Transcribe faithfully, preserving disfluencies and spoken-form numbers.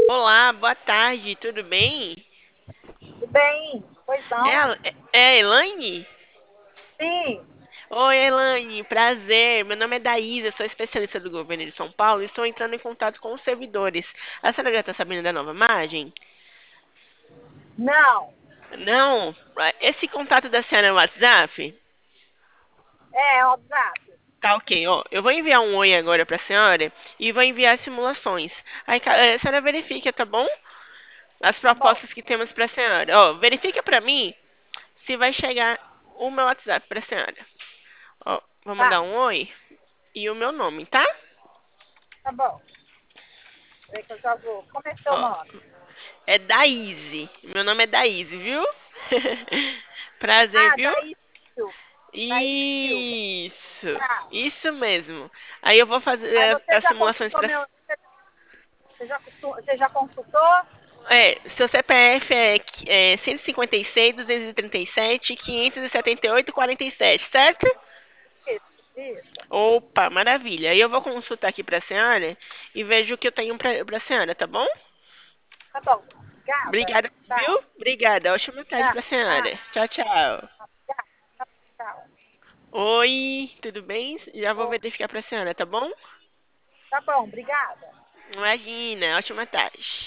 Olá, boa tarde, tudo bem? Tudo bem? Pois É não? a, é a Elaine? Sim. Oi, Elaine, prazer. Meu nome é Daísa, sou especialista do governo de São Paulo e estou entrando em contato com os servidores. A senhora já está sabendo da nova imagem? Não. Não? Esse contato da senhora é o WhatsApp? É, WhatsApp. Tá ok, ó. Eu vou enviar um oi agora para a senhora e vou enviar simulações. Aí, ca- eh, a senhora verifica, tá bom? As Tá bom. propostas que temos para a senhora. Ó, verifica para mim se vai chegar o meu WhatsApp para a senhora. Ó, vou Tá. mandar um oi e o meu nome, tá? Tá bom. Peraí que eu já vou. Como é seu Ó, nome? é Daíse. Meu nome é Daíse, viu? Prazer, Ah, viu? Daí Silva. Daí Silva. Isso. Tá. Isso mesmo. Aí eu vou fazer Aí eh, você as já simulações consultou para. meu. Você já, costu- você já consultou? É, seu C P F é, é cento e cinquenta e seis, duzentos e trinta e sete, quinhentos e setenta e oito, quarenta e sete, certo? Isso, isso. Opa, maravilha. Aí eu vou consultar aqui para a senhora e vejo o que eu tenho para a senhora, tá bom? Tá bom. Obrigada. Obrigada, viu? Tchau. Obrigada. Ótima tarde Tchau. pra Tchau. senhora. Tchau, tchau. Tchau. Tchau. Oi, tudo bem? Já vou Ô, verificar pra senhora, tá bom? tá bom, obrigada. Imagina, ótima tarde.